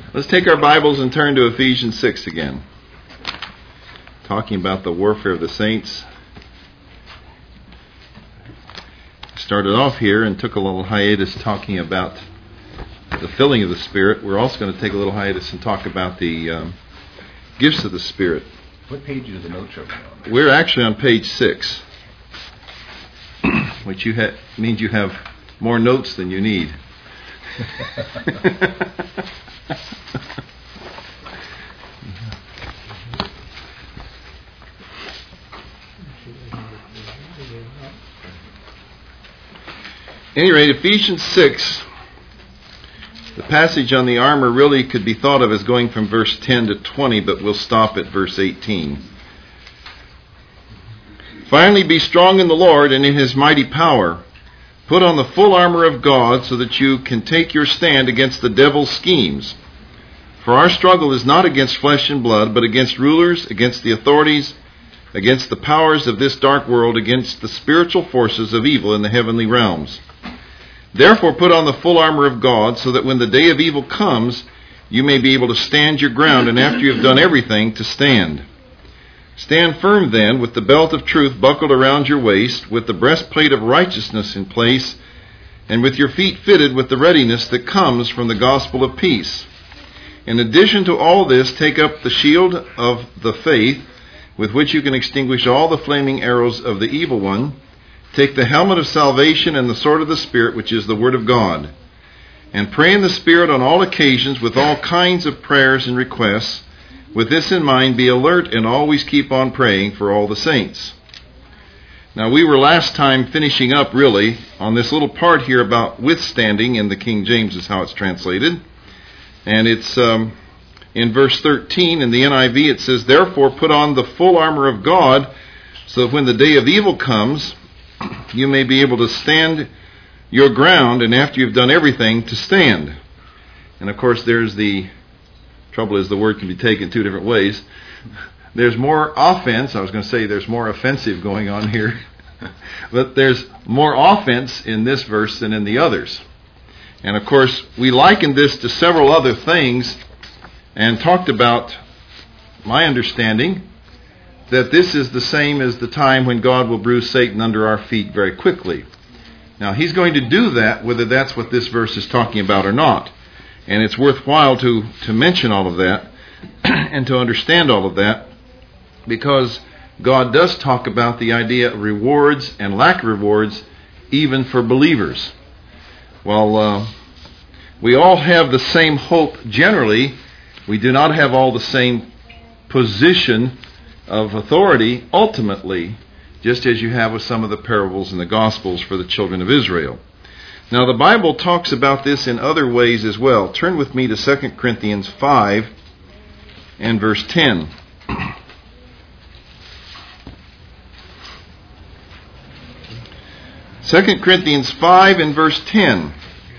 Let's take our Bibles and turn to Ephesians 6 again. Talking about the warfare of the saints. Started off here and took a little hiatus talking about the filling of the Spirit. We're also going to take a little hiatus and talk about the gifts of the Spirit. What page is the notes on? We're actually on page 6, which means you have more notes than you need. At any rate, Ephesians 6, the passage on the armor really could be thought of as going from verse 10 to 20, but we'll stop at verse 18. Finally, be strong in the Lord and in His mighty power. Put on the full armor of God so that you can take your stand against the devil's schemes. For our struggle is not against flesh and blood, but against rulers, against the authorities, against the powers of this dark world, against the spiritual forces of evil in the heavenly realms. Therefore put on the full armor of God, so that when the day of evil comes, you may be able to stand your ground, and after you have done everything, to stand. Stand firm then, with the belt of truth buckled around your waist, with the breastplate of righteousness in place, and with your feet fitted with the readiness that comes from the gospel of peace. In addition to all this, take up the shield of the faith, with which you can extinguish all the flaming arrows of the evil one. Take the helmet of salvation and the sword of the Spirit, which is the Word of God. And pray in the Spirit on all occasions with all kinds of prayers and requests. With this in mind, be alert and always keep on praying for all the saints. Now, we were last time finishing up, really, on this little part here about withstanding, in the King James is how it's translated. And it's in verse 13, in the NIV, it says, Therefore put on the full armor of God, so that when the day of evil comes, you may be able to stand your ground, and after you've done everything, to stand. And of course, there's the trouble is the word can be taken two different ways. There's more offense. I was going to say there's more offensive going on here. But there's more offense in this verse than in the others. And of course, we likened this to several other things and talked about, my understanding, that this is the same as the time when God will bruise Satan under our feet very quickly. Now, He's going to do that whether that's what this verse is talking about or not. And it's worthwhile to mention all of that and to understand all of that, because God does talk about the idea of rewards and lack of rewards even for believers. Well, we all have the same hope generally. We do not have all the same position of authority ultimately, just as you have with some of the parables in the Gospels for the children of Israel. Now, the Bible talks about this in other ways as well. Turn with me to 2 Corinthians 5 and verse 10. 2 Corinthians 5 and verse 10.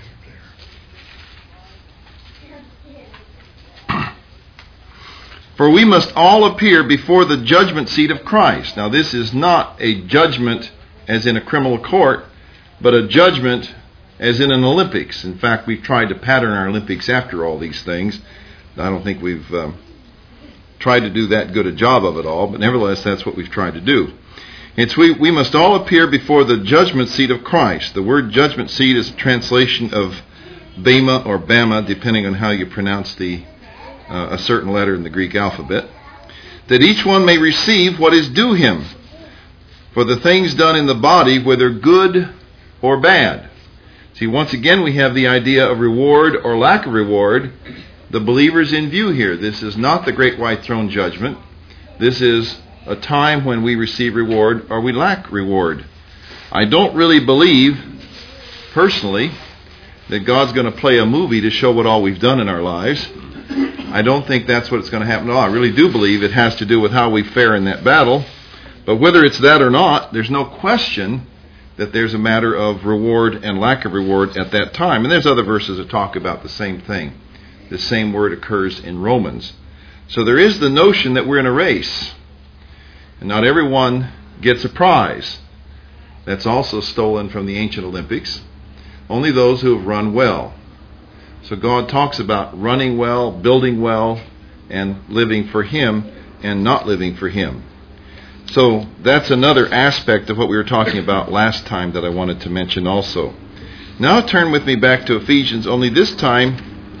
For we must all appear before the judgment seat of Christ. Now, this is not a judgment as in a criminal court, but a judgment as in an Olympics. In fact, we've tried to pattern our Olympics after all these things. I don't think we've tried to do that good a job of it all, but nevertheless, that's what we've tried to do. It's we must all appear before the judgment seat of Christ. The word judgment seat is a translation of Bema or Bama, depending on how you pronounce a certain letter in the Greek alphabet, that each one may receive what is due him for the things done in the body, whether good or bad. See, once again, we have the idea of reward or lack of reward. The believers in view here. This is not the great white throne judgment. This is a time when we receive reward or we lack reward. I don't really believe, personally, that God's going to play a movie to show what all we've done in our lives. I don't think that's what it's going to happen at all. I really do believe it has to do with how we fare in that battle. But whether it's that or not, there's no question that there's a matter of reward and lack of reward at that time. And there's other verses that talk about the same thing. The same word occurs in Romans. So there is the notion that we're in a race. And not everyone gets a prize. That's also stolen from the ancient Olympics. Only those who have run well. So God talks about running well, building well, and living for Him and not living for Him. So that's another aspect of what we were talking about last time that I wanted to mention also. Now turn with me back to Ephesians, only this time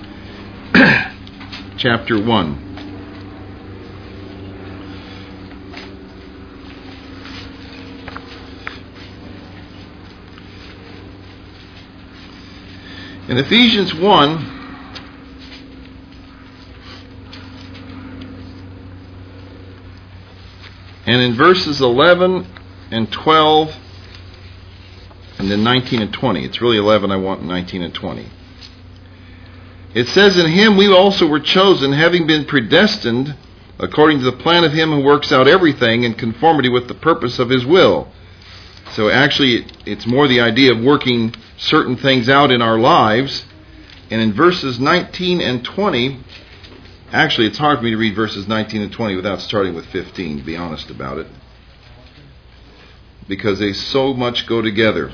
chapter 1. In Ephesians 1, and in verses 11 and 12, and then 19 and 20. It's really 11 I want, 19 and 20. It says, "In Him we also were chosen, having been predestined, according to the plan of Him who works out everything in conformity with the purpose of His will." So actually, it's more the idea of working certain things out in our lives. And in verses 19 and 20, actually, it's hard for me to read verses 19 and 20 without starting with 15, to be honest about it, because they so much go together.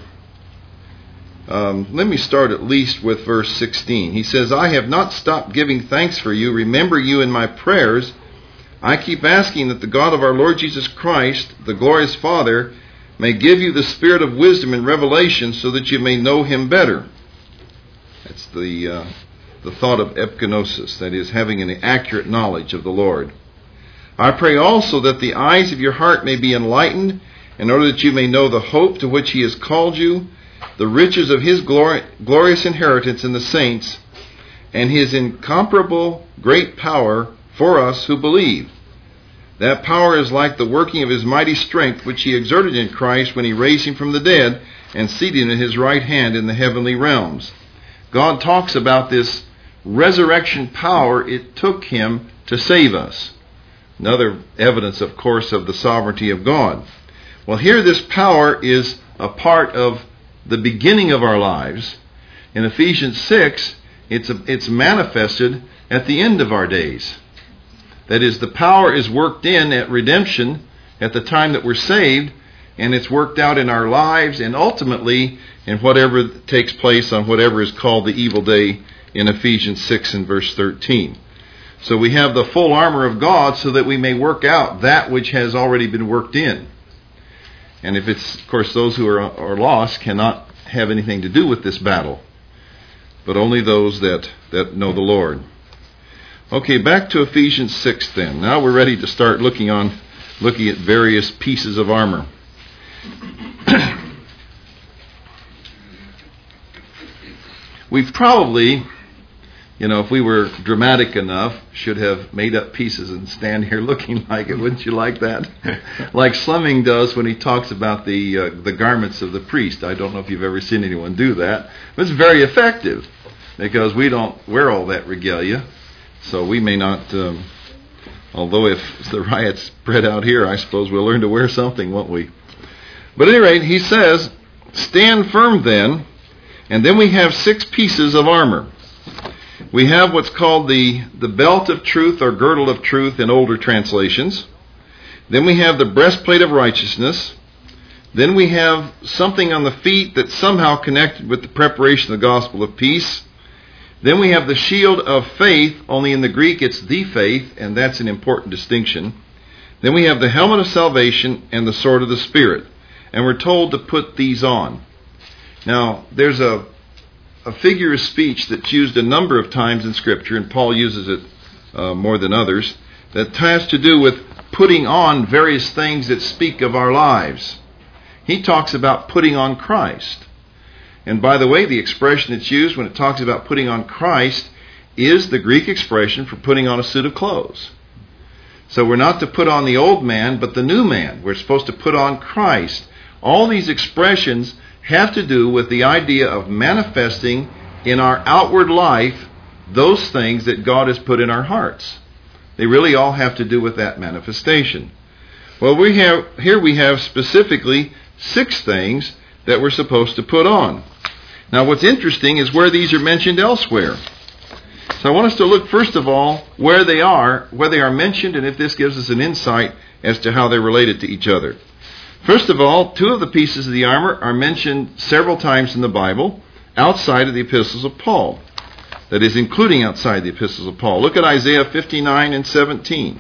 Let me start at least with verse 16. He says, "I have not stopped giving thanks for you, remember you in my prayers. I keep asking that the God of our Lord Jesus Christ, the glorious Father, may give you the spirit of wisdom and revelation so that you may know Him better." That's the thought of epignosis, that is, having an accurate knowledge of the Lord. "I pray also that the eyes of your heart may be enlightened, in order that you may know the hope to which He has called you, the riches of His glorious inheritance in the saints, and His incomparable great power for us who believe. That power is like the working of His mighty strength, which He exerted in Christ when He raised Him from the dead and seated Him at His right hand in the heavenly realms." God talks about this resurrection power it took Him to save us. Another evidence, of course, of the sovereignty of God. Well, here this power is a part of the beginning of our lives. In Ephesians 6, it's manifested at the end of our days. That is, the power is worked in at redemption, at the time that we're saved, and it's worked out in our lives, and ultimately in whatever takes place on whatever is called the evil day in Ephesians 6 and verse 13. So we have the full armor of God so that we may work out that which has already been worked in. And if it's, of course, those who are lost cannot have anything to do with this battle, but only those that know the Lord. Okay, back to Ephesians 6 then. Now we're ready to start looking at various pieces of armor. We've probably, if we were dramatic enough, should have made up pieces and stand here looking like it. Wouldn't you like that? Like Slumming does when he talks about the garments of the priest. I don't know if you've ever seen anyone do that. But it's very effective because we don't wear all that regalia. So we may not, although if the riots spread out here, I suppose we'll learn to wear something, won't we? But at any rate, he says, "Stand firm then," and then we have 6 pieces of armor. We have what's called the belt of truth or girdle of truth in older translations. Then we have the breastplate of righteousness. Then we have something on the feet that's somehow connected with the preparation of the gospel of peace. Then we have the shield of faith, only in the Greek it's the faith, and that's an important distinction. Then we have the helmet of salvation and the sword of the Spirit. And we're told to put these on. Now, there's a figure of speech that's used a number of times in Scripture, and Paul uses it more than others, that has to do with putting on various things that speak of our lives. He talks about putting on Christ. And by the way, the expression that's used when it talks about putting on Christ is the Greek expression for putting on a suit of clothes. So we're not to put on the old man, but the new man. We're supposed to put on Christ. All these expressions have to do with the idea of manifesting in our outward life those things that God has put in our hearts. They really all have to do with that manifestation. Well, we have specifically 6 things that we're supposed to put on. Now, what's interesting is where these are mentioned elsewhere. So I want us to look, first of all, where they are mentioned, and if this gives us an insight as to how they're related to each other. First of all, 2 of the pieces of the armor are mentioned several times in the Bible outside of the epistles of Paul. that is including outside the epistles of Paul. Look at Isaiah 59 and 17.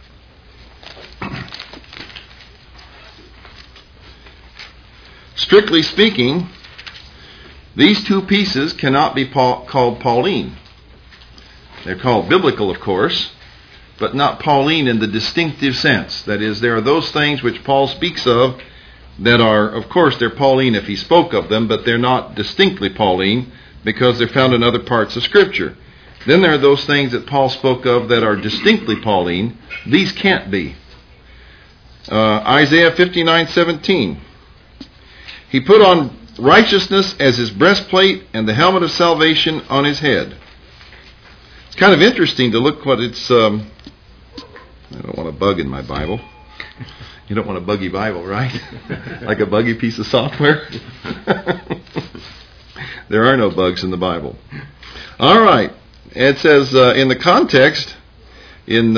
Strictly speaking, these two pieces cannot be called Pauline. They're called biblical, of course, but not Pauline in the distinctive sense. That is, there are those things which Paul speaks of that are, of course, they're Pauline if he spoke of them, but they're not distinctly Pauline because they're found in other parts of Scripture. Then there are those things that Paul spoke of that are distinctly Pauline. These can't be. Isaiah 59:17. He put on righteousness as his breastplate and the helmet of salvation on his head. It's kind of interesting to look what it's... I don't want a bug in my Bible. You don't want a buggy Bible, right? Like a buggy piece of software? There are no bugs in the Bible. All right. It says in the context, in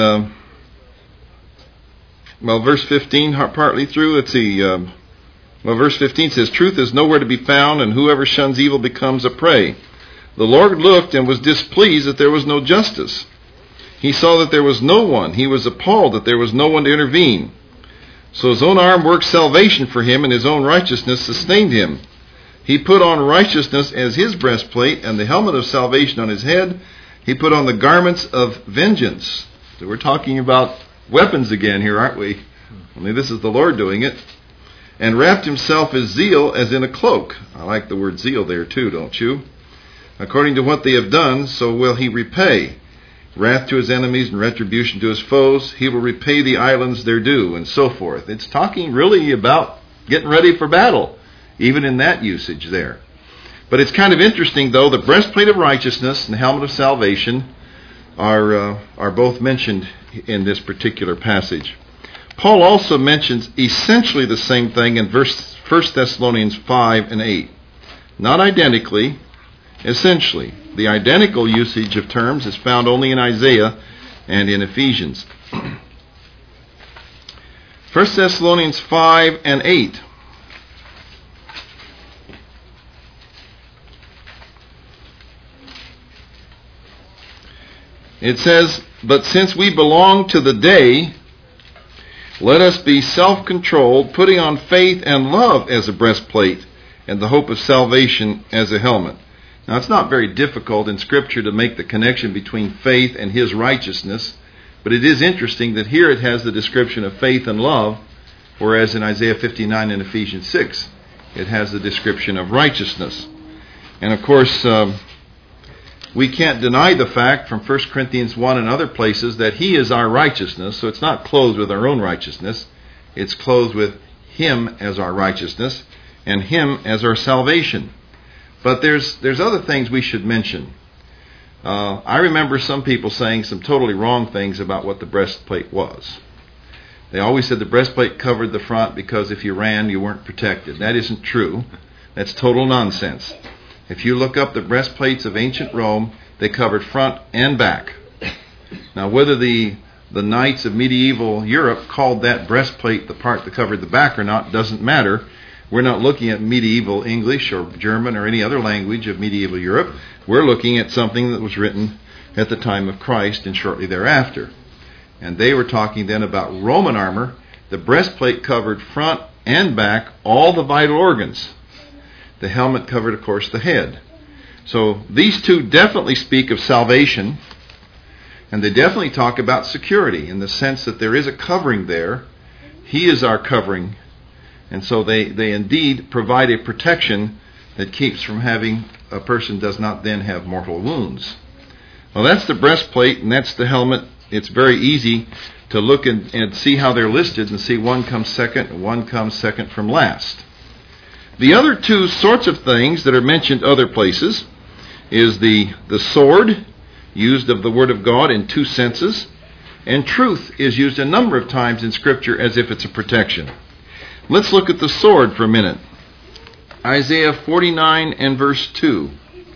verse 15, partly through, let's see... verse 15 says, truth is nowhere to be found, and whoever shuns evil becomes a prey. The Lord looked and was displeased that there was no justice. He saw that there was no one. He was appalled that there was no one to intervene. So his own arm worked salvation for him, and his own righteousness sustained him. He put on righteousness as his breastplate, and the helmet of salvation on his head. He put on the garments of vengeance. So we're talking about weapons again here, aren't we? Only this is the Lord doing it. And wrapped himself in zeal as in a cloak. I like the word zeal there too, don't you? According to what they have done, so will he repay. Wrath to his enemies and retribution to his foes. He will repay the islands their due, and so forth. It's talking really about getting ready for battle, even in that usage there. But it's kind of interesting, though, the breastplate of righteousness and the helmet of salvation are both mentioned in this particular passage. Paul also mentions essentially the same thing in 1 Thessalonians 5 and 8. Not identically, essentially. The identical usage of terms is found only in Isaiah and in Ephesians. 1 Thessalonians 5 and 8. It says, but since we belong to the day, let us be self-controlled, putting on faith and love as a breastplate, and the hope of salvation as a helmet. Now, it's not very difficult in Scripture to make the connection between faith and his righteousness, but it is interesting that here it has the description of faith and love, whereas in Isaiah 59 and Ephesians 6, it has the description of righteousness. And of course, we can't deny the fact from 1 Corinthians 1 and other places that he is our righteousness, so it's not clothed with our own righteousness, it's clothed with him as our righteousness and him as our salvation. But there's other things we should mention. I remember some people saying some totally wrong things about what the breastplate was. They always said the breastplate covered the front because if you ran, you weren't protected. That isn't true. That's total nonsense. If you look up the breastplates of ancient Rome, they covered front and back. Now, whether the knights of medieval Europe called that breastplate the part that covered the back or not doesn't matter. We're not looking at medieval English or German or any other language of medieval Europe. We're looking at something that was written at the time of Christ and shortly thereafter. And they were talking then about Roman armor. The breastplate covered front and back, all the vital organs. The helmet covered, of course, the head. So these two definitely speak of salvation, and they definitely talk about security in the sense that there is a covering there. He is our covering. And so they indeed provide a protection that keeps from having a person does not then have mortal wounds. Well, that's the breastplate and that's the helmet. It's very easy to look and see how they're listed and see one comes second and one comes second from last. The other two sorts of things that are mentioned other places is the sword, used of the Word of God in two senses, and truth is used a number of times in Scripture as if it's a protection. Let's look at the sword for a minute. Isaiah 49 and verse 2.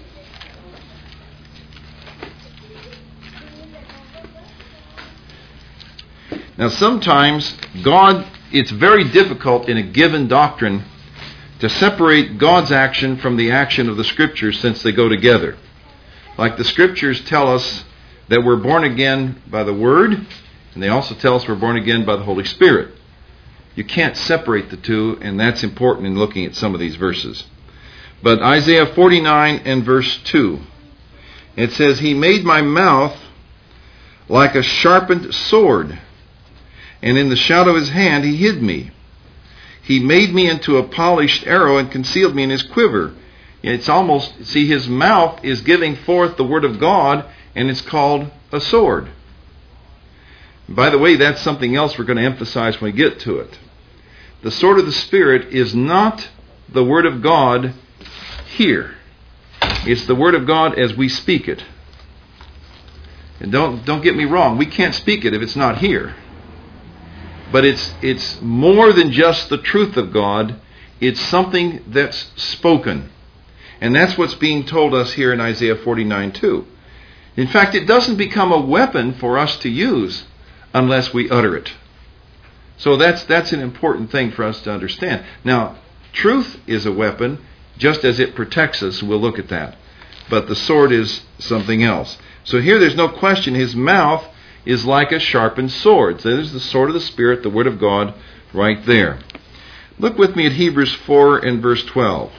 Now sometimes it's very difficult in a given doctrine to separate God's action from the action of the Scriptures since they go together. Like the Scriptures tell us that we're born again by the Word, and they also tell us we're born again by the Holy Spirit. You can't separate the two, and that's important in looking at some of these verses. But Isaiah 49 and verse 2, it says, He made my mouth like a sharpened sword, and in the shadow of His hand He hid me. He made me into a polished arrow and concealed me in His quiver. It's almost, see, His mouth is giving forth the Word of God, and it's called a sword. By the way, that's something else we're going to emphasize when we get to it. The sword of the Spirit is not the Word of God here. It's the Word of God as we speak it. And don't get me wrong, we can't speak it if it's not here. But it's more than just the truth of God. It's something that's spoken. And that's what's being told us here in Isaiah 49 too. In fact, it doesn't become a weapon for us to use unless we utter it. So that's an important thing for us to understand. Now, truth is a weapon, just as it protects us. We'll look at that. But the sword is something else. So here there's no question. His mouth is like a sharpened sword. So there's the sword of the Spirit, the Word of God, right there. Look with me at Hebrews 4 and verse 12.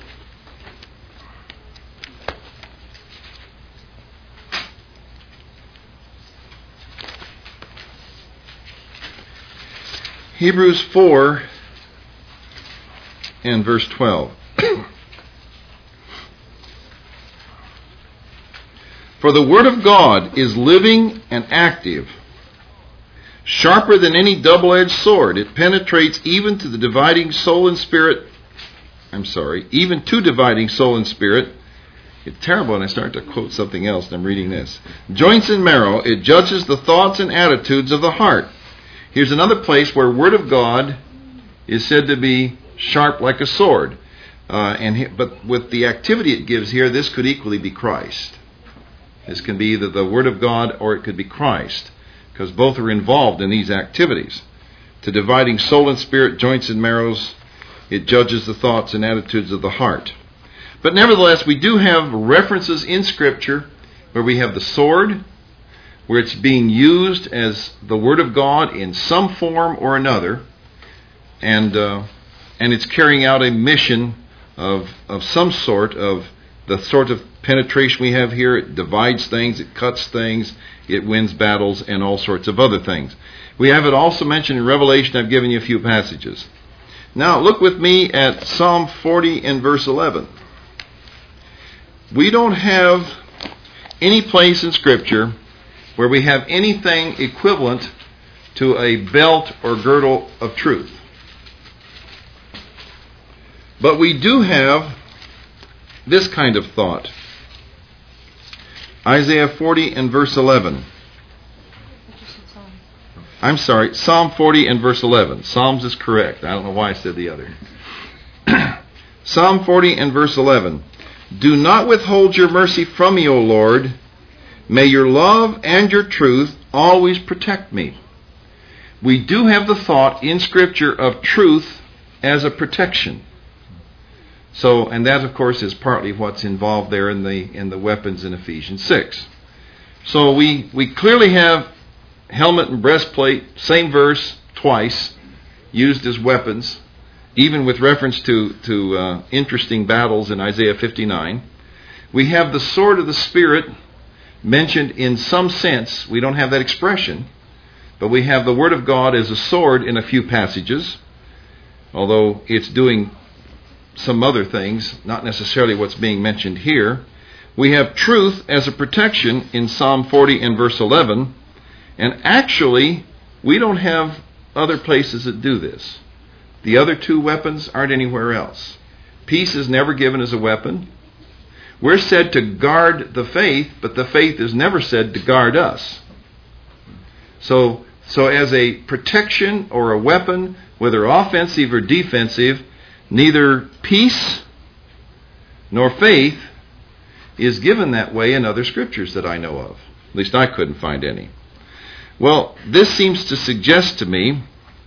Hebrews 4 and verse 12. For the Word of God is living and active, sharper than any double-edged sword. It penetrates even to the dividing soul and spirit. Even to dividing soul and spirit. It's terrible when I start to quote something else and I'm reading this. Joints and marrow, it judges the thoughts and attitudes of the heart. Here's another place where Word of God is said to be sharp like a sword. But with the activity it gives here, this could equally be Christ. This can be either the Word of God or it could be Christ, because both are involved in these activities. To dividing soul and spirit, joints and marrows, it judges the thoughts and attitudes of the heart. But nevertheless, we do have references in Scripture where we have the sword, where it's being used as the Word of God in some form or another, and it's carrying out a mission of some sort, of the sort of penetration we have here. It divides things, it cuts things, it wins battles, and all sorts of other things. We have it also mentioned in Revelation. I've given you a few passages. Now look with me at Psalm 40 and verse 11. We don't have any place in Scripture where we have anything equivalent to a belt or girdle of truth. But we do have this kind of thought. Isaiah 40 and verse 11. Psalm 40 and verse 11. Psalms is correct. I don't know why I said the other. Psalm 40 and verse 11. Do not withhold your mercy from me, O Lord. May your love and your truth always protect me. We do have the thought in Scripture of truth as a protection. So, and that of course is partly what's involved there in the weapons in Ephesians 6. So we clearly have helmet and breastplate, same verse twice, used as weapons, even with reference to interesting battles in Isaiah 59. We have the sword of the Spirit mentioned in some sense. We don't have that expression, but we have the Word of God as a sword in a few passages, although it's doing some other things, not necessarily what's being mentioned here. We have truth as a protection in Psalm 40 and verse 11, and actually we don't have other places that do this. The other two weapons aren't anywhere else. Peace is never given as a weapon. We're said to guard the faith, but the faith is never said to guard us. So as a protection or a weapon, whether offensive or defensive, neither peace nor faith is given that way in other scriptures that I know of. At least I couldn't find any. Well, this seems to suggest to me,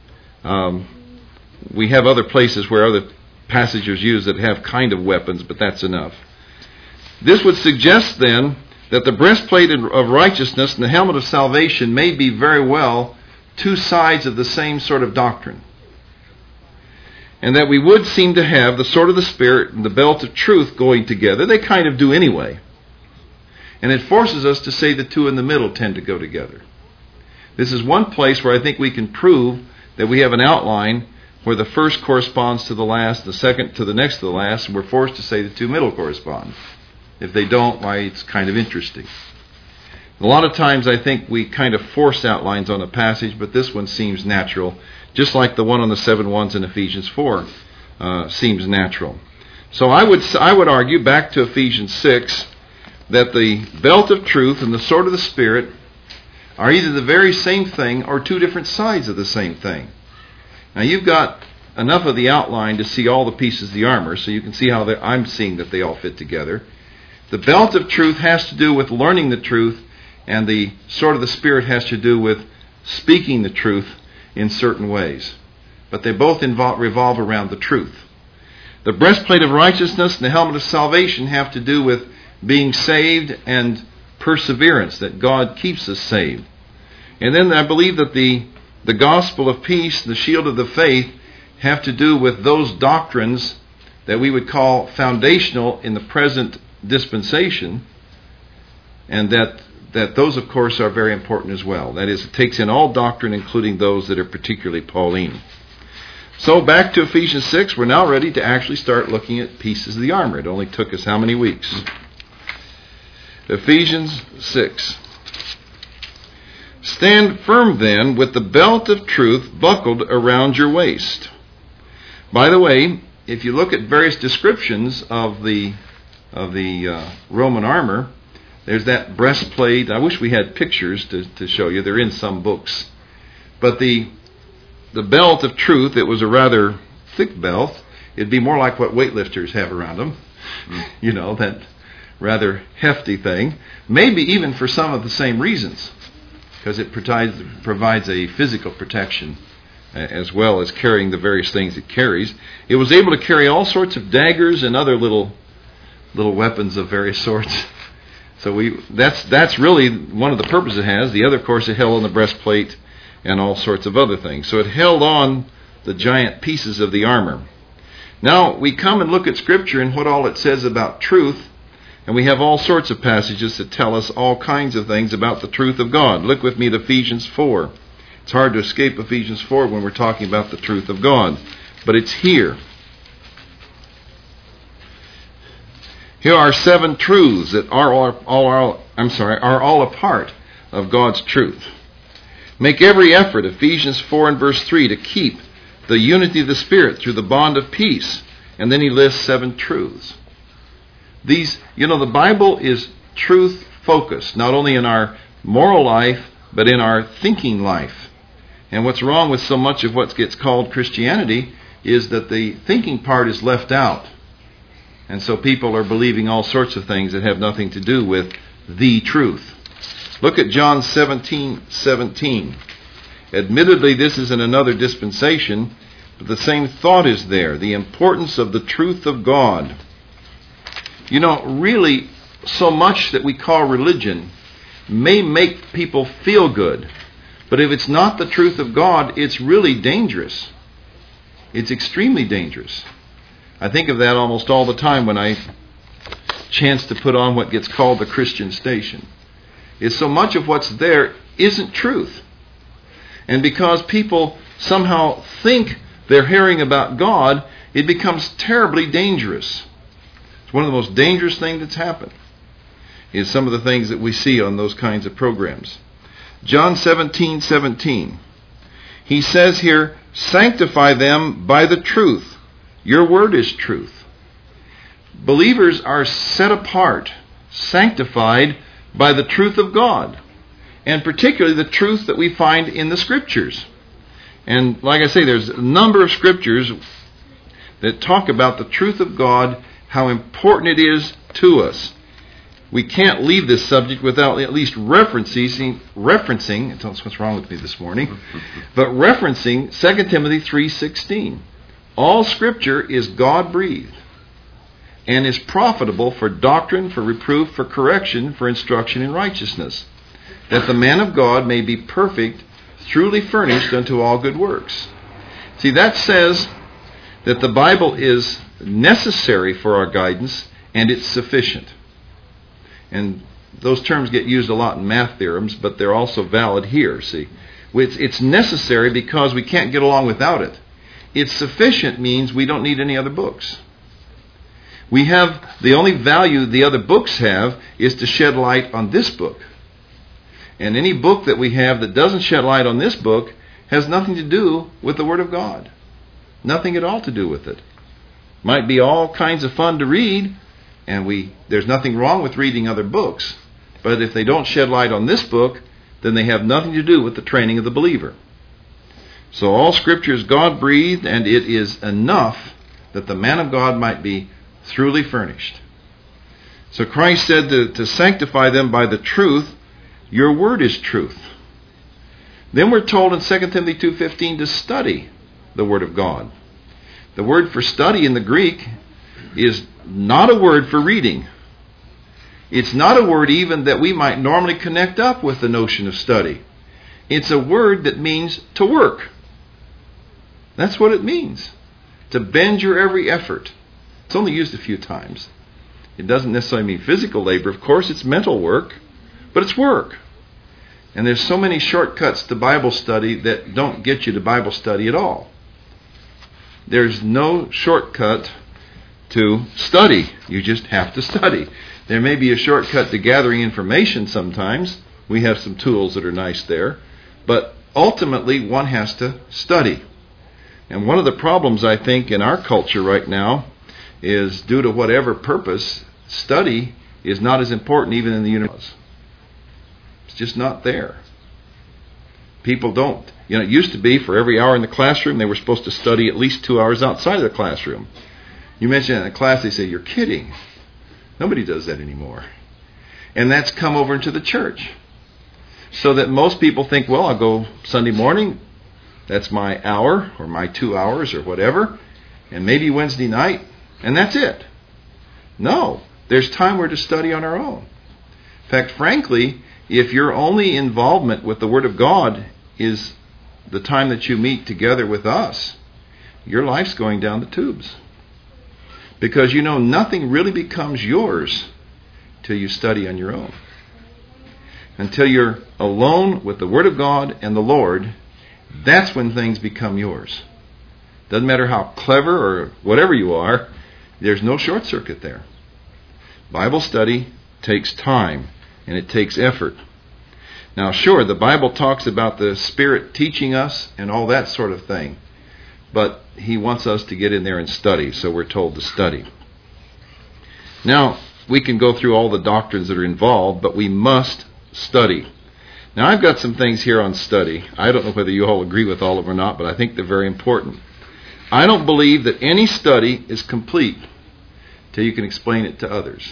we have other places where other passages used that have kind of weapons, but that's enough. This would suggest then that the breastplate of righteousness and the helmet of salvation may be very well two sides of the same sort of doctrine. And that we would seem to have the sword of the Spirit and the belt of truth going together. They kind of do anyway. And it forces us to say the two in the middle tend to go together. This is one place where I think we can prove that we have an outline where the first corresponds to the last, the second to the next to the last, and we're forced to say the two middle correspond. If they don't, why, it's kind of interesting. A lot of times I think we kind of force outlines on a passage, but this one seems natural, just like the one on the 7 ones in Ephesians 4 seems natural. So I would argue, back to Ephesians 6, that the belt of truth and the sword of the Spirit are either the very same thing or two different sides of the same thing. Now you've got enough of the outline to see all the pieces of the armor, so you can see how I'm seeing that they all fit together. The belt of truth has to do with learning the truth, and the sword of the Spirit has to do with speaking the truth in certain ways. But they both revolve around the truth. The breastplate of righteousness and the helmet of salvation have to do with being saved and perseverance, that God keeps us saved. And then I believe that the gospel of peace, the shield of the faith, have to do with those doctrines that we would call foundational in the present dispensation, and that those, of course, are very important as well. That is, it takes in all doctrine, including those that are particularly Pauline. So back to Ephesians 6, we're now ready to actually start looking at pieces of the armor. It only took us how many weeks? Ephesians 6. Stand firm then with the belt of truth buckled around your waist. By the way, if you look at various descriptions of the Roman armor, there's that breastplate. I wish we had pictures to show you. They're in some books. But the belt of truth, it was a rather thick belt. It'd be more like what weightlifters have around them. You know, that rather hefty thing. Maybe even for some of the same reasons, because it provides a physical protection as well as carrying the various things it carries. It was able to carry all sorts of daggers and other little weapons of various sorts. So that's really one of the purposes it has. The other, of course, it held on the breastplate and all sorts of other things. So it held on the giant pieces of the armor. Now we come and look at Scripture and what all it says about truth, and we have all sorts of passages that tell us all kinds of things about the truth of God. Look with me at Ephesians 4. It's hard to escape Ephesians 4 when we're talking about the truth of God, but it's here. Here are 7 truths that are all a part of God's truth. Make every effort, Ephesians 4 and verse 3, to keep the unity of the Spirit through the bond of peace. And then he lists 7 truths. These, the Bible is truth-focused, not only in our moral life, but in our thinking life. And what's wrong with so much of what gets called Christianity is that the thinking part is left out. And so people are believing all sorts of things that have nothing to do with the truth. Look at John 17:17. Admittedly, this is in another dispensation, but the same thought is there. The importance of the truth of God. Really, so much that we call religion may make people feel good. But if it's not the truth of God, it's really dangerous. It's extremely dangerous. I think of that almost all the time when I chance to put on what gets called the Christian station. Is so much of what's there isn't truth. And because people somehow think they're hearing about God, it becomes terribly dangerous. It's one of the most dangerous things that's happened, is some of the things that we see on those kinds of programs. John 17:17. He says here, sanctify them by the truth. Your word is truth. Believers are set apart, sanctified by the truth of God, and particularly the truth that we find in the Scriptures. And like I say, there's a number of Scriptures that talk about the truth of God, how important it is to us. We can't leave this subject without at least referencing, tell us what's wrong with me this morning, but referencing 2 Timothy 3:16. All Scripture is God-breathed. and is profitable for doctrine, for reproof, for correction, for instruction in righteousness, that the man of God may be perfect, truly furnished unto all good works. See, that says that the Bible is necessary for our guidance, and it's sufficient. And those terms get used a lot in math theorems, but they're also valid here, see. It's necessary because we can't get along without it. It's sufficient means we don't need any other books. We have, the only value the other books have is to shed light on this book. And any book that we have that doesn't shed light on this book has nothing to do with the Word of God. Nothing at all to do with it. Might be all kinds of fun to read, and there's nothing wrong with reading other books. But if they don't shed light on this book, then they have nothing to do with the training of the believer. So all Scripture is God-breathed, and it is enough that the man of God might be truly furnished. So Christ said to sanctify them by the truth. Your word is truth. Then we're told in 2 Timothy 2:15 to study the Word of God. The word for study in the Greek is not a word for reading. It's not a word even that we might normally connect up with the notion of study. It's a word that means to work. That's what it means. To bend your every effort. It's only used a few times. It doesn't necessarily mean physical labor. Of course, it's mental work, but it's work. And there's so many shortcuts to Bible study that don't get you to Bible study at all. There's no shortcut to study. You just have to study. There may be a shortcut to gathering information sometimes. We have some tools that are nice there. But ultimately, one has to study. And one of the problems, I think, in our culture right now is due to whatever purpose, study is not as important even in the university. It's just not there. People don't. It used to be for every hour in the classroom, they were supposed to study at least 2 hours outside of the classroom. You mention it in a class, they say, you're kidding. Nobody does that anymore. And that's come over into the church. So that most people think, well, I'll go Sunday morning, that's my hour or my 2 hours or whatever, and maybe Wednesday night, and that's it. No, there's time we're to study on our own. In fact, frankly, if your only involvement with the Word of God is the time that you meet together with us, your life's going down the tubes. Because nothing really becomes yours till you study on your own. Until you're alone with the Word of God and the Lord, that's when things become yours. Doesn't matter how clever or whatever you are, there's no short circuit there. Bible study takes time and it takes effort. Now, sure, the Bible talks about the Spirit teaching us and all that sort of thing. But He wants us to get in there and study, so we're told to study. Now, we can go through all the doctrines that are involved, but we must study. Now, I've got some things here on study. I don't know whether you all agree with all of them or not, but I think they're very important. I don't believe that any study is complete till you can explain it to others.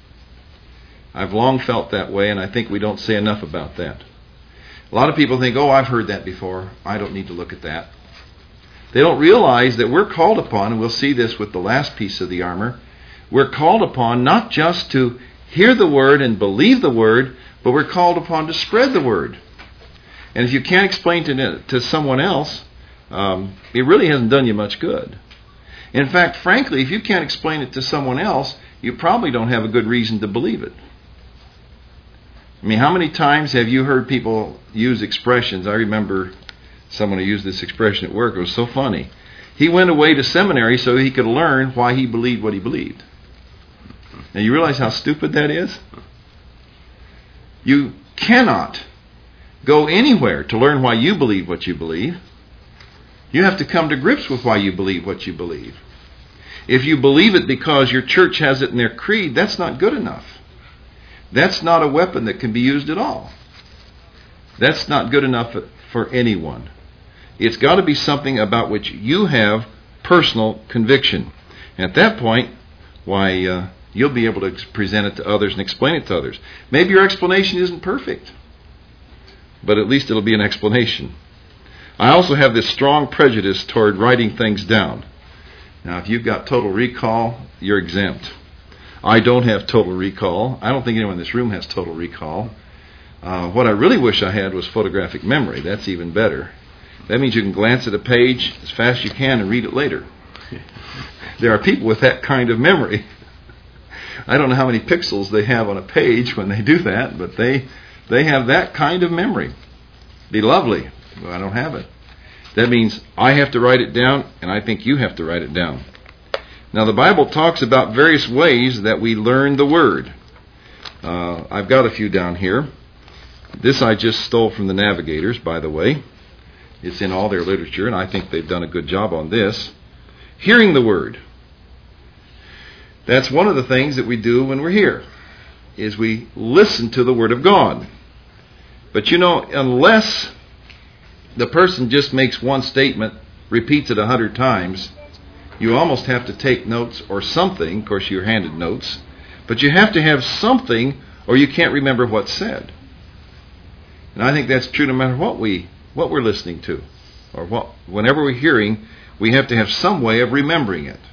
I've long felt that way, and I think we don't say enough about that. A lot of people think, oh, I've heard that before. I don't need to look at that. They don't realize that we're called upon, and we'll see this with the last piece of the armor, we're called upon not just to hear the Word and believe the Word, but we're called upon to spread the Word. And if you can't explain to someone else, it really hasn't done you much good. In fact, frankly, if you can't explain it to someone else, you probably don't have a good reason to believe it. I mean, how many times have you heard people use expressions? I remember someone who used this expression at work. It was so funny. He went away to seminary so he could learn why he believed what he believed. Now, you realize how stupid that is? You cannot go anywhere to learn why you believe what you believe. You have to come to grips with why you believe what you believe. If you believe it because your church has it in their creed, that's not good enough. That's not a weapon that can be used at all. That's not good enough for anyone. It's got to be something about which you have personal conviction. And at that point, you'll be able to present it to others and explain it to others. Maybe your explanation isn't perfect, but at least it'll be an explanation. I also have this strong prejudice toward writing things down. Now, if you've got total recall, you're exempt. I don't have total recall. I don't think anyone in this room has total recall. What I really wish I had was photographic memory. That's even better. That means you can glance at a page as fast as you can and read it later. There are people with that kind of memory. I don't know how many pixels they have on a page when they do that, but they have that kind of memory. Be lovely. Well, I don't have it. That means I have to write it down, and I think you have to write it down. Now, the Bible talks about various ways that we learn the Word. I've got a few down here. This I just stole from the Navigators, by the way. It's in all their literature, and I think they've done a good job on this. Hearing the Word. That's one of the things that we do when we're here, is we listen to the Word of God. But you know, unless the person just makes one statement, repeats it 100 times, you almost have to take notes or something. Of course, you're handed notes. But you have to have something or you can't remember what's said. And I think that's true no matter what we're listening to. Or whenever we're hearing, we have to have some way of remembering it.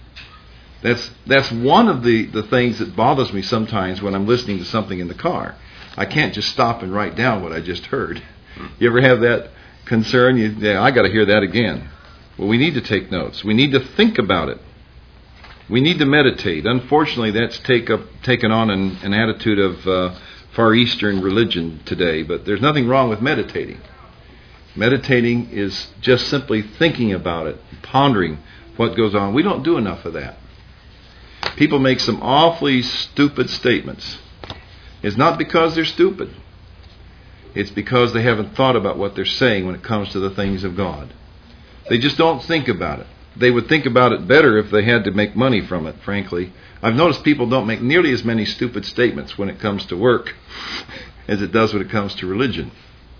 That's one of the things that bothers me sometimes when I'm listening to something in the car. I can't just stop and write down what I just heard. You ever have that concern? I got to hear that again. Well, we need to take notes. We need to think about it. We need to meditate. Unfortunately, that's taken on an attitude of Far Eastern religion today, but there's nothing wrong with meditating. Meditating is just simply thinking about it, pondering what goes on. We don't do enough of that. People make some awfully stupid statements. It's not because they're stupid. It's because they haven't thought about what they're saying when it comes to the things of God. They just don't think about it. They would think about it better if they had to make money from it, frankly. I've noticed people don't make nearly as many stupid statements when it comes to work as it does when it comes to religion.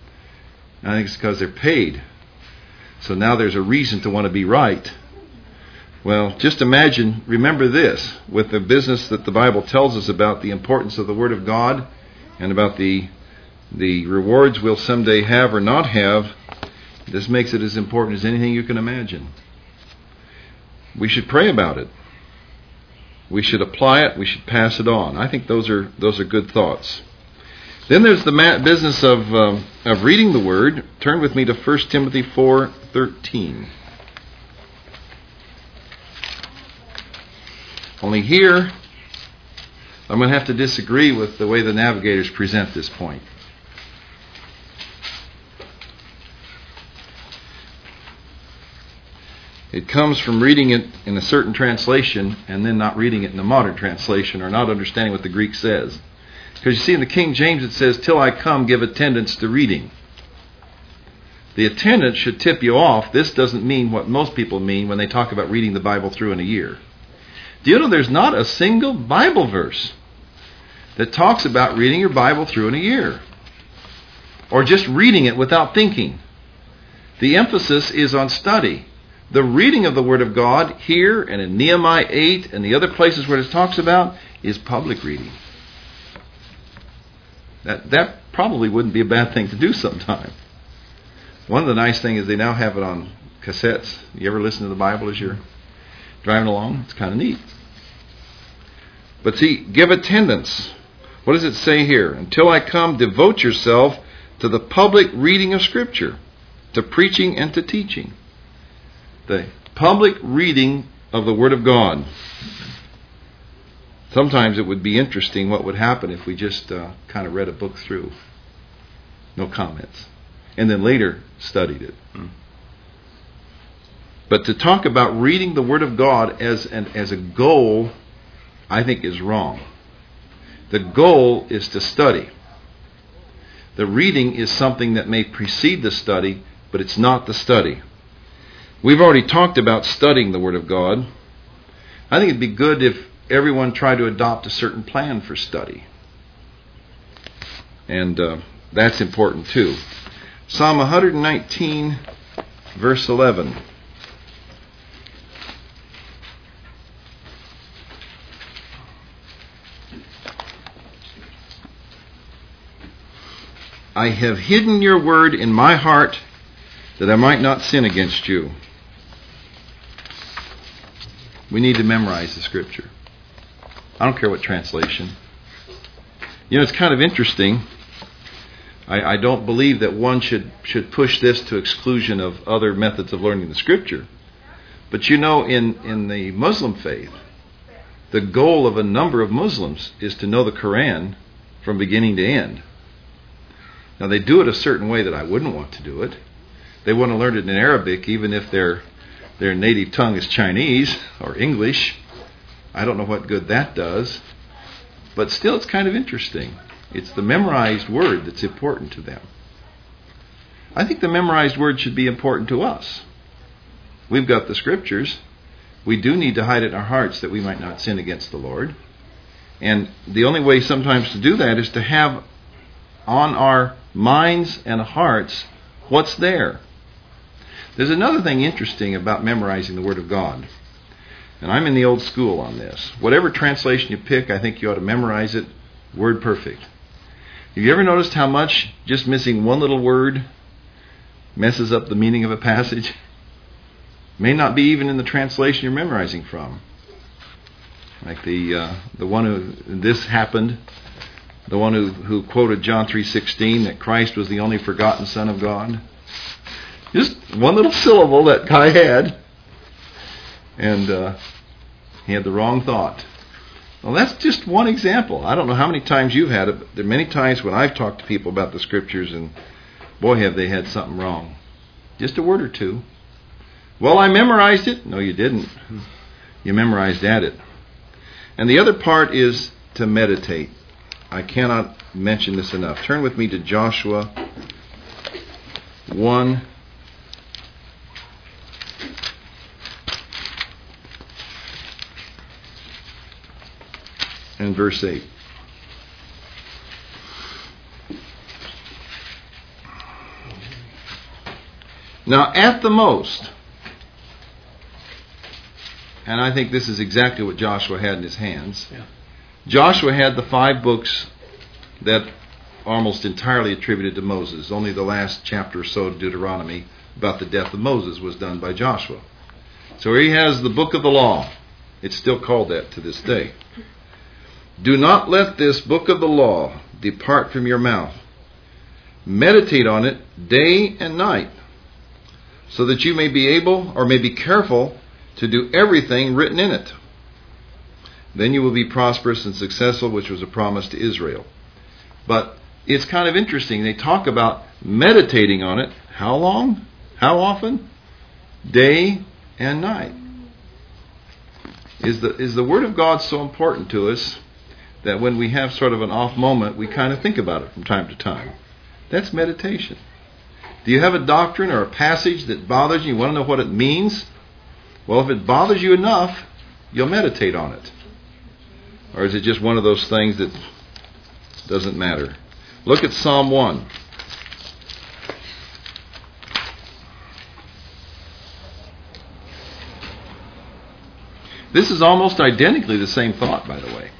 I think it's because they're paid. So now there's a reason to want to be right. Well, just imagine, remember this, with the business that the Bible tells us about the importance of the Word of God and about the rewards we'll someday have or not have. This makes it as important as anything you can imagine. We should pray about it. We should apply it. We should pass it on. I think those are good thoughts. Then there's the business of reading the Word. Turn with me to 1 Timothy 4:13. Only here, I'm going to have to disagree with the way the Navigators present this point. It comes from reading it in a certain translation and then not reading it in the modern translation or not understanding what the Greek says. Because you see in the King James it says, "Till I come, give attendance to reading." The attendance should tip you off. This doesn't mean what most people mean when they talk about reading the Bible through in a year. Do you know there's not a single Bible verse that talks about reading your Bible through in a year? Or just reading it without thinking. The emphasis is on study. The reading of the Word of God here and in Nehemiah 8 and the other places where it talks about is public reading. That probably wouldn't be a bad thing to do sometime. One of the nice things is they now have it on cassettes. You ever listen to the Bible as you're driving along? It's kind of neat. But see, give attendance. What does it say here? Until I come, devote yourself to the public reading of Scripture, to preaching and to teaching. The public reading of the Word of God. Sometimes it would be interesting what would happen if we just kind of read a book through. No comments. And then later studied it. But to talk about reading the Word of God as a goal, I think is wrong. The goal is to study. The reading is something that may precede the study, but it's not the study. We've already talked about studying the Word of God. I think it'd be good if everyone tried to adopt a certain plan for study. And that's important too. Psalm 119, verse 11. I have hidden your word in my heart that I might not sin against you. We need to memorize the Scripture. I don't care what translation. You know, it's kind of interesting. I don't believe that one should push this to exclusion of other methods of learning the Scripture. But you know, in the Muslim faith, the goal of a number of Muslims is to know the Quran from beginning to end. Now, they do it a certain way that I wouldn't want to do it. They want to learn it in Arabic, even if their native tongue is Chinese or English. I don't know what good that does. But still, it's kind of interesting. It's the memorized word that's important to them. I think the memorized word should be important to us. We've got the Scriptures. We do need to hide it in our hearts that we might not sin against the Lord. And the only way sometimes to do that is to have on our minds and hearts what's there. There's another thing interesting about memorizing the Word of God. And I'm in the old school on this. Whatever translation you pick, I think you ought to memorize it word perfect. Have you ever noticed how much just missing one little word messes up the meaning of a passage? May not be even in the translation you're memorizing from. Like the one who this happened, the one who quoted John 3:16 that Christ was the only forgotten Son of God. Just one little syllable that guy had, and he had the wrong thought. Well, that's just one example. I don't know how many times you've had it, but there are many times when I've talked to people about the Scriptures, and boy, have they had something wrong. Just a word or two. Well, I memorized it. No, you didn't. You memorized at it. And the other part is to meditate. I cannot mention this enough. Turn with me to Joshua 1. And verse 8. Now, at the most, and I think this is exactly what Joshua had in his hands. Yeah. Joshua had the 5 books that are almost entirely attributed to Moses. Only the last chapter or so of Deuteronomy about the death of Moses was done by Joshua. So here he has the book of the law. It's still called that to this day. Do not let this book of the law depart from your mouth. Meditate on it day and night, so that you may be able, or may be careful, to do everything written in it. Then you will be prosperous and successful, which was a promise to Israel. But it's kind of interesting. They talk about meditating on it. How long? How often? Day and night. Is the Word of God so important to us that when we have sort of an off moment, we kind of think about it from time to time? That's meditation. Do you have a doctrine or a passage that bothers you? You want to know what it means? Well, if it bothers you enough, you'll meditate on it. Or is it just one of those things that doesn't matter? Look at Psalm 1. This is almost identically the same thought, by the way.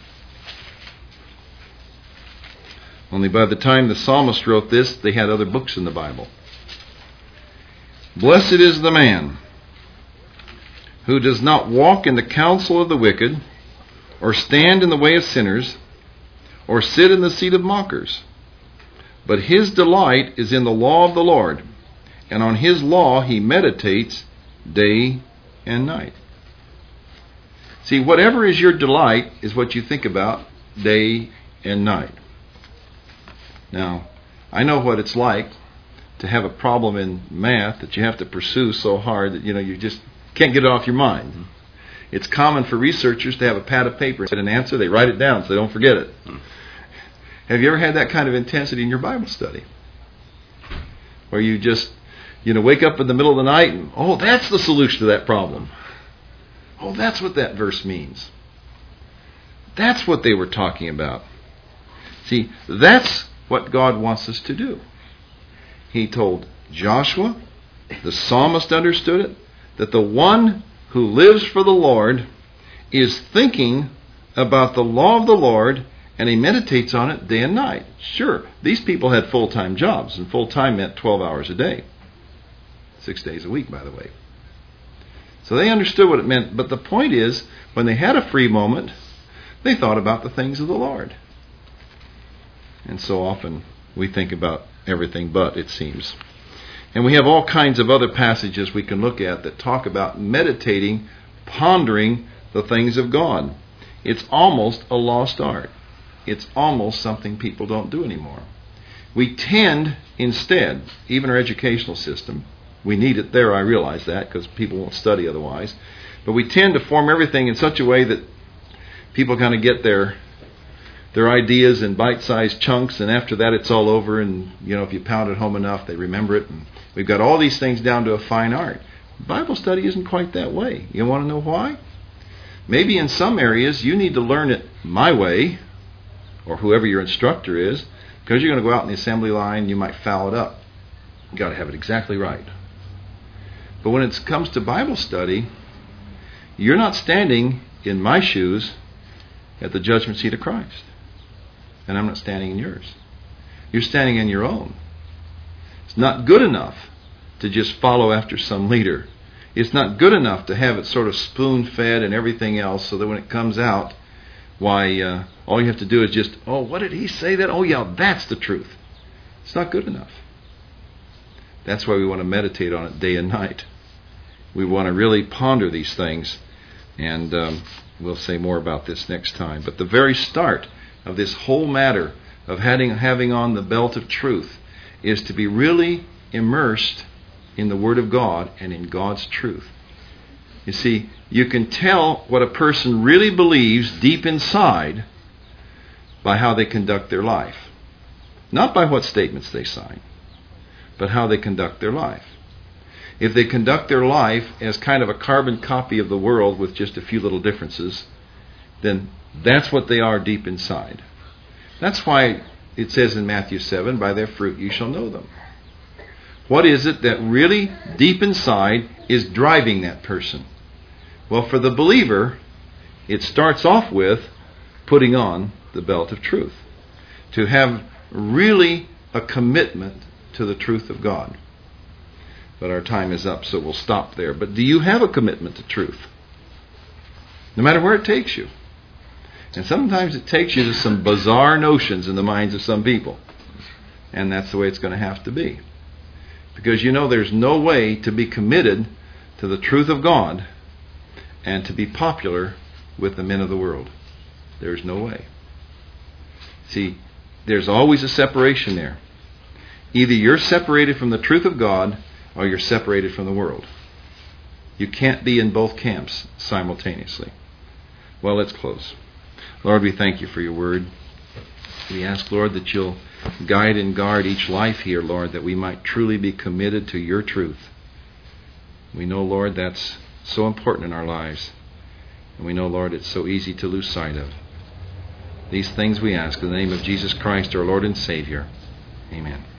Only by the time the psalmist wrote this, they had other books in the Bible. Blessed is the man who does not walk in the counsel of the wicked, or stand in the way of sinners, or sit in the seat of mockers. But his delight is in the law of the Lord, and on his law he meditates day and night. See, whatever is your delight is what you think about day and night. Now, I know what it's like to have a problem in math that you have to pursue so hard that you just can't get it off your mind. It's common for researchers to have a pad of paper and get an answer, they write it down so they don't forget it. Have you ever had that kind of intensity in your Bible study? Where you just, wake up in the middle of the night and, that's the solution to that problem. Oh, that's what that verse means. That's what they were talking about. See, that's what God wants us to do. He told Joshua, the psalmist understood it, that the one who lives for the Lord is thinking about the law of the Lord, and he meditates on it day and night. Sure, these people had full-time jobs, and full-time meant 12 hours a day. 6 days a week, by the way. So they understood what it meant. But the point is, when they had a free moment, They thought about the things of the Lord. And so often we think about everything but, it seems. And we have all kinds of other passages we can look at that talk about meditating, pondering the things of God. It's almost a lost art. It's almost something people don't do anymore. We tend, instead, even our educational system, we need it there, I realize that, because people won't study otherwise, but we tend to form everything in such a way that people kind of get their ideas in bite-sized chunks, and after that it's all over, and if you pound it home enough, they remember it, and we've got all these things down to a fine art. Bible study isn't quite that way. You want to know why? Maybe in some areas you need to learn it my way, or whoever your instructor is, because you're going to go out in the assembly line, you might foul it up. You've got to have it exactly right. But when it comes to Bible study, you're not standing in my shoes at the judgment seat of Christ. And I'm not standing in yours. You're standing in your own. It's not good enough to just follow after some leader. It's not good enough to have it sort of spoon-fed and everything else so that when it comes out, why, all you have to do is just, oh, what did he say that? Oh, yeah, that's the truth. It's not good enough. That's why we want to meditate on it day and night. We want to really ponder these things, and we'll say more about this next time. But the very start of this whole matter of having on the belt of truth is to be really immersed in the Word of God and in God's truth. You see, you can tell what a person really believes deep inside by how they conduct their life. Not by what statements they sign, but how they conduct their life. If they conduct their life as kind of a carbon copy of the world with just a few little differences, then that's what they are deep inside. That's why it says in Matthew 7, by their fruit you shall know them. What is it that really deep inside is driving that person? Well, for the believer, it starts off with putting on the belt of truth. To have really a commitment to the truth of God. But our time is up, so we'll stop there. But do you have a commitment to truth? No matter where it takes you. And sometimes it takes you to some bizarre notions in the minds of some people. And that's the way it's going to have to be. Because there's no way to be committed to the truth of God and to be popular with the men of the world. There's no way. See, there's always a separation there. Either you're separated from the truth of God or you're separated from the world. You can't be in both camps simultaneously. Well, let's close. Lord, we thank you for your word. We ask, Lord, that you'll guide and guard each life here, Lord, that we might truly be committed to your truth. We know, Lord, that's so important in our lives. And we know, Lord, it's so easy to lose sight of. These things we ask in the name of Jesus Christ, our Lord and Savior. Amen.